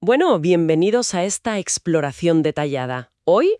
Bueno, bienvenidos a esta exploración detallada. Hoy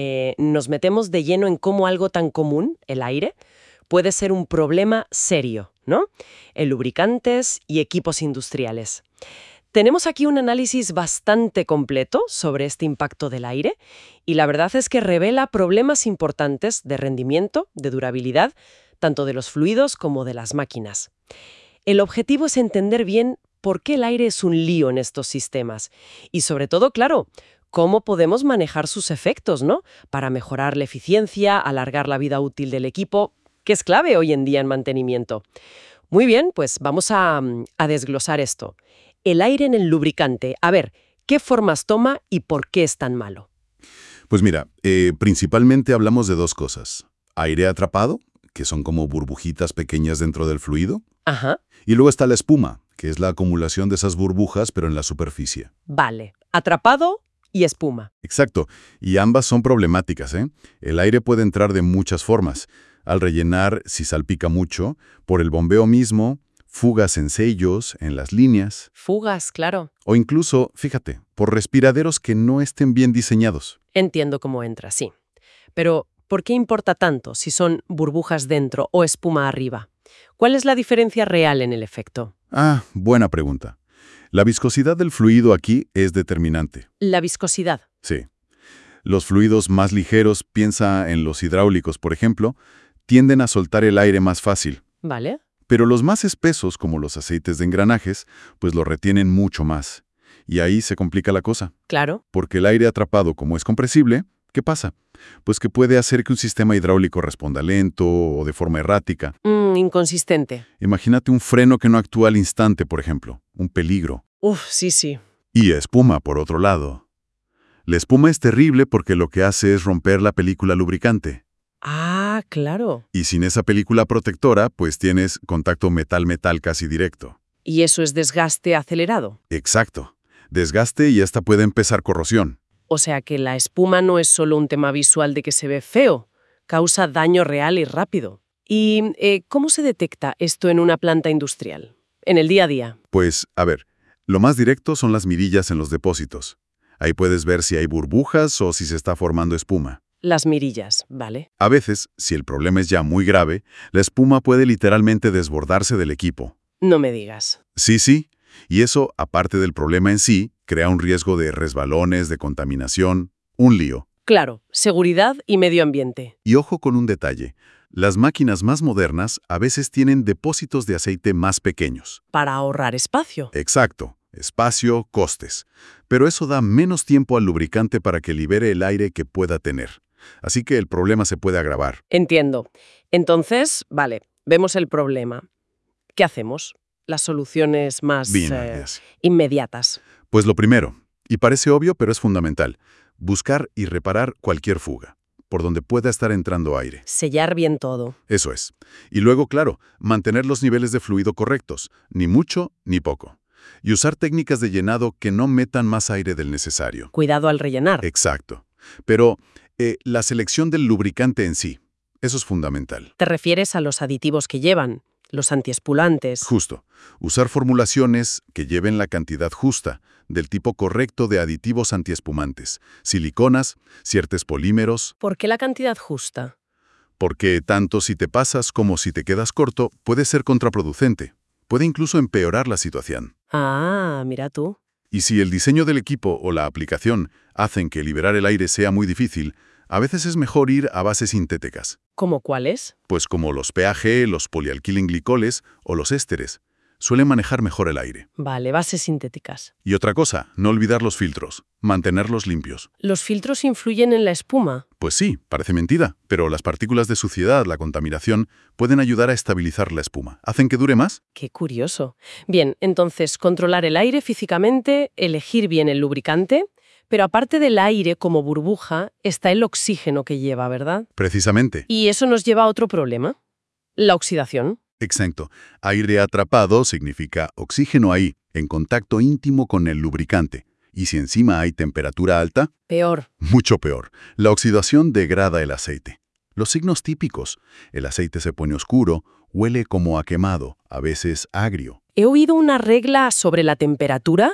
nos metemos de lleno en cómo algo tan común, el aire, puede ser un problema serio, ¿no? En lubricantes y equipos industriales. Tenemos aquí un análisis bastante completo sobre este impacto del aire y la verdad es que revela problemas importantes de rendimiento, de durabilidad, tanto de los fluidos como de las máquinas. El objetivo es entender bien por qué el aire es un lío en estos sistemas y sobre todo, claro, cómo podemos manejar sus efectos, ¿no? Para mejorar la eficiencia, alargar la vida útil del equipo, que es clave hoy en día en mantenimiento. Muy bien, pues vamos a desglosar esto. El aire en el lubricante. A ver, ¿qué formas toma y por qué es tan malo? Pues mira, principalmente hablamos de dos cosas. Aire atrapado, que son como burbujitas pequeñas dentro del fluido, Ajá, y luego está la espuma, que es la acumulación de esas burbujas pero en la superficie. vale. Atrapado y espuma. Exacto, y ambas son problemáticas, ¿eh? El aire puede entrar de muchas formas. Al rellenar, si salpica mucho, por el bombeo mismo, fugas en sellos, en las líneas, Fugas, claro. o incluso, fíjate, por respiraderos que no estén bien diseñados. Entiendo cómo entra, sí. Pero, ¿por qué importa tanto si son burbujas dentro o espuma arriba? ¿Cuál es la diferencia real en el efecto? Ah, buena pregunta. La viscosidad del fluido aquí es determinante. La viscosidad. Sí. Los fluidos más ligeros, piensa en los hidráulicos, por ejemplo, tienden a soltar el aire más fácil. ¿Vale? Pero los más espesos, como los aceites de engranajes, pues lo retienen mucho más. Y ahí se complica la cosa. Claro. Porque el aire atrapado, como es compresible, ¿qué pasa? Pues que puede hacer que un sistema hidráulico responda lento o de forma errática. Inconsistente. Imagínate un freno que no actúa al instante, por ejemplo. Un peligro. Sí, sí. Y espuma, por otro lado. La espuma es terrible porque lo que hace es romper la película lubricante. Ah, claro. Y sin esa película protectora, pues tienes contacto metal-metal casi directo. ¿Y eso es desgaste acelerado? Exacto. Desgaste y hasta puede empezar corrosión. O sea que la espuma no es solo un tema visual de que se ve feo, causa daño real y rápido. ¿Y cómo se detecta esto en una planta industrial? En el día a día. Pues, a ver, lo más directo son las mirillas en los depósitos. Ahí puedes ver si hay burbujas o si se está formando espuma. Las mirillas, ¿vale? A veces, si el problema es ya muy grave, la espuma puede literalmente desbordarse del equipo. No me digas. Sí, y eso, aparte del problema en sí, crea un riesgo de resbalones, de contaminación, un lío. Claro, seguridad y medio ambiente. Y ojo con un detalle, las máquinas más modernas a veces tienen depósitos de aceite más pequeños. Para ahorrar espacio. Exacto, espacio, costes. Pero eso da menos tiempo al lubricante para que libere el aire que pueda tener. Así que el problema se puede agravar. Entiendo. Entonces, vale, vemos el problema. ¿Qué hacemos? Las soluciones más Bien, Arias. inmediatas. Pues lo primero, y parece obvio pero es fundamental, buscar y reparar cualquier fuga, por donde pueda estar entrando aire. Sellar bien todo. Eso es. Y luego, claro, mantener los niveles de fluido correctos, ni mucho ni poco. Y usar técnicas de llenado que no metan más aire del necesario. Cuidado al rellenar. Exacto. Pero la selección del lubricante en sí, eso es fundamental. ¿Te refieres a los aditivos que llevan? Los antiespulantes. Justo. Usar formulaciones que lleven la cantidad justa, del tipo correcto de aditivos antiespumantes, siliconas, ciertos polímeros, ¿Por qué la cantidad justa? porque tanto si te pasas como si te quedas corto puede ser contraproducente. Puede incluso empeorar la situación. Ah, mira tú. Y si el diseño del equipo o la aplicación hacen que liberar el aire sea muy difícil, a veces es mejor ir a bases sintéticas, ¿Cómo cuáles? pues como los PAG, los polialquilenglicoles o los ésteres. Suelen manejar mejor el aire. Vale, bases sintéticas. Y otra cosa, no olvidar los filtros, mantenerlos limpios. ¿Los filtros influyen en la espuma? Pues sí, parece mentira, pero las partículas de suciedad, la contaminación, pueden ayudar a estabilizar la espuma. ¿Hacen que dure más? Qué curioso. Bien, entonces, controlar el aire físicamente, elegir bien el lubricante, pero aparte del aire como burbuja, está el oxígeno que lleva, ¿verdad? Precisamente. Y eso nos lleva a otro problema, la oxidación. Exacto. Aire atrapado significa oxígeno ahí, en contacto íntimo con el lubricante. Y si encima hay temperatura alta, Peor. mucho peor. La oxidación degrada el aceite. Los signos típicos. El aceite se pone oscuro, huele como a quemado, a veces agrio. He oído una regla sobre la temperatura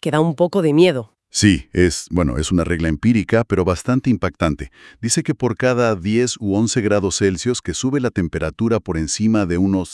que da un poco de miedo. Sí, es una regla empírica, pero bastante impactante. Dice que por cada 10 u 11 grados Celsius que sube la temperatura por encima de unos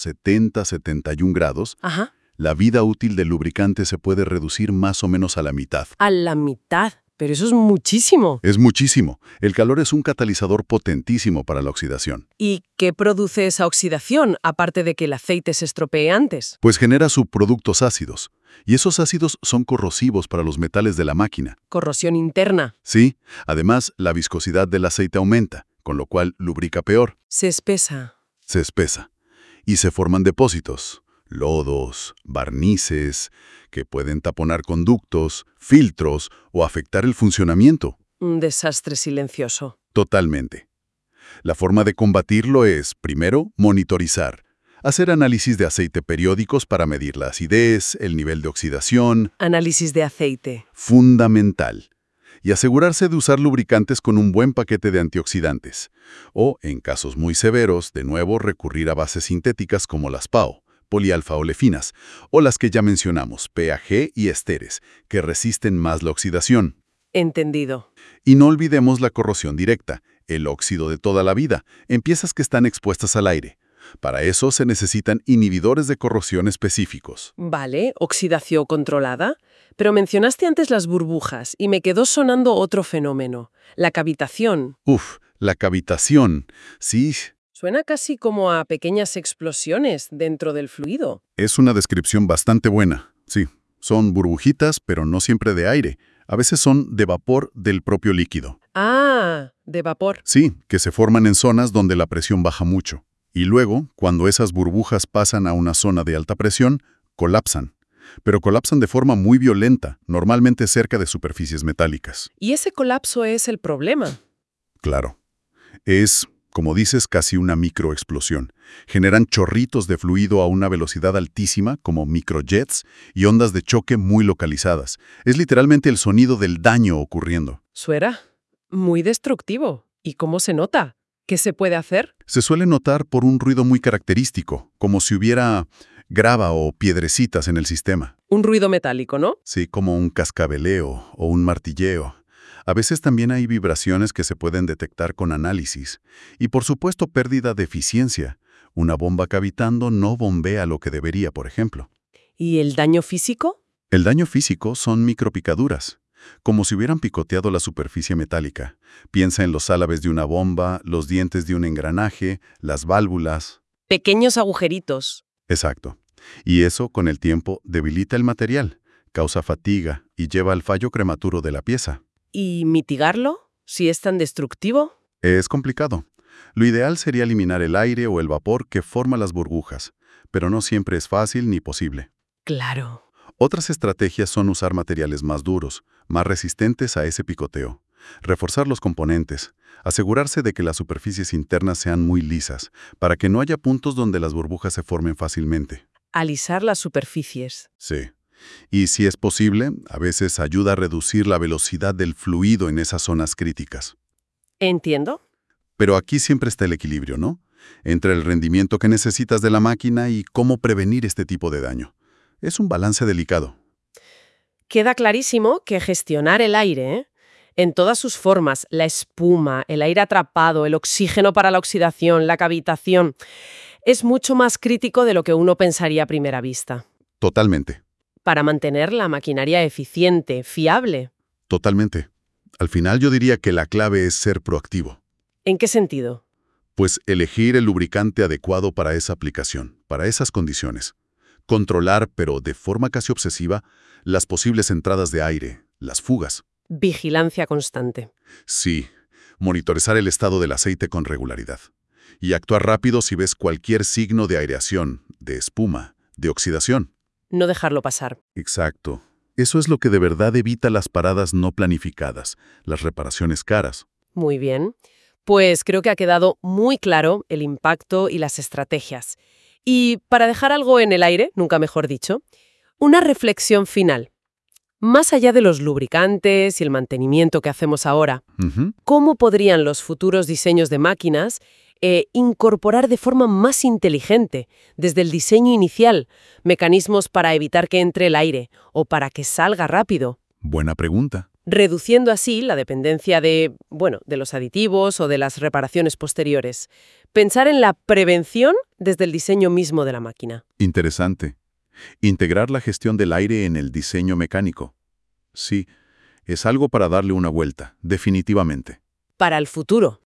70-71 grados, Ajá. la vida útil del lubricante se puede reducir más o menos a la mitad. A la mitad. Pero eso es muchísimo. Es muchísimo. El calor es un catalizador potentísimo para la oxidación. ¿Y qué produce esa oxidación, aparte de que el aceite se estropee antes? Pues genera subproductos ácidos. Y esos ácidos son corrosivos para los metales de la máquina. Corrosión interna. Sí, además la viscosidad del aceite aumenta, con lo cual lubrica peor. Se espesa. Se espesa. Y se forman depósitos, lodos, barnices, que pueden taponar conductos, filtros o afectar el funcionamiento. Un desastre silencioso. Totalmente. La forma de combatirlo es, primero, monitorizar. Hacer análisis de aceite periódicos para medir la acidez, el nivel de oxidación. Análisis de aceite. Fundamental. Y asegurarse de usar lubricantes con un buen paquete de antioxidantes. O, en casos muy severos, de nuevo recurrir a bases sintéticas como las PAO, polialfa-olefinas, o las que ya mencionamos, PAG y esteres, que resisten más la oxidación. Entendido. Y no olvidemos la corrosión directa, el óxido de toda la vida, en piezas que están expuestas al aire. Para eso se necesitan inhibidores de corrosión específicos. Vale, oxidación controlada. Pero mencionaste antes las burbujas y me quedó sonando otro fenómeno, la cavitación. La cavitación. Sí, Suena casi como a pequeñas explosiones dentro del fluido. es una descripción bastante buena. Sí, son burbujitas, pero no siempre de aire. A veces son de vapor del propio líquido. Ah, de vapor. Sí, que se forman en zonas donde la presión baja mucho. Y luego, cuando esas burbujas pasan a una zona de alta presión, colapsan. Pero colapsan de forma muy violenta, normalmente cerca de superficies metálicas. Y ese colapso es el problema. Claro. Es, como dices, casi una microexplosión. Generan chorritos de fluido a una velocidad altísima, como microjets, y ondas de choque muy localizadas. Es literalmente el sonido del daño ocurriendo. Suena muy destructivo. ¿Y cómo se nota? ¿Qué se puede hacer? Se suele notar por un ruido muy característico, como si hubiera grava o piedrecitas en el sistema. Un ruido metálico, ¿no? Sí, como un cascabeleo o un martilleo. A veces también hay vibraciones que se pueden detectar con análisis. Y por supuesto pérdida de eficiencia. Una bomba cavitando no bombea lo que debería, por ejemplo. ¿Y el daño físico? El daño físico son micropicaduras, como si hubieran picoteado la superficie metálica. Piensa en los álabes de una bomba, los dientes de un engranaje, las válvulas. Pequeños agujeritos. Exacto. Y eso, con el tiempo, debilita el material, causa fatiga y lleva al fallo prematuro de la pieza. ¿Y mitigarlo? Si es tan destructivo. Es complicado. Lo ideal sería eliminar el aire o el vapor que forma las burbujas, pero no siempre es fácil ni posible. Claro. Otras estrategias son usar materiales más duros, más resistentes a ese picoteo, reforzar los componentes, asegurarse de que las superficies internas sean muy lisas, para que no haya puntos donde las burbujas se formen fácilmente. Alisar las superficies. Sí. Y si es posible, a veces ayuda a reducir la velocidad del fluido en esas zonas críticas. ¿Entiendo? Pero aquí siempre está el equilibrio, ¿no? Entre el rendimiento que necesitas de la máquina y cómo prevenir este tipo de daño. Es un balance delicado. Queda clarísimo que gestionar el aire, en todas sus formas, la espuma, el aire atrapado, el oxígeno para la oxidación, la cavitación, es mucho más crítico de lo que uno pensaría a primera vista. Totalmente. Para mantener la maquinaria eficiente, fiable. Totalmente. Al final yo diría que la clave es ser proactivo. ¿En qué sentido? Pues elegir el lubricante adecuado para esa aplicación, para esas condiciones. Controlar, pero de forma casi obsesiva, las posibles entradas de aire, las fugas. Vigilancia constante. Sí, monitorizar el estado del aceite con regularidad. Y actuar rápido si ves cualquier signo de aireación, de espuma, de oxidación. No dejarlo pasar. Exacto. Eso es lo que de verdad evita las paradas no planificadas, las reparaciones caras. Muy bien. Pues creo que ha quedado muy claro el impacto y las estrategias. Y para dejar algo en el aire, nunca mejor dicho, una reflexión final. Más allá de los lubricantes y el mantenimiento que hacemos ahora, Ujú. ¿cómo podrían los futuros diseños de máquinas incorporar de forma más inteligente, desde el diseño inicial, mecanismos para evitar que entre el aire o para que salga rápido, Buena pregunta. reduciendo así la dependencia de los aditivos o de las reparaciones posteriores. Pensar en la prevención desde el diseño mismo de la máquina. Interesante. Integrar la gestión del aire en el diseño mecánico. Sí, es algo para darle una vuelta, definitivamente. Para el futuro.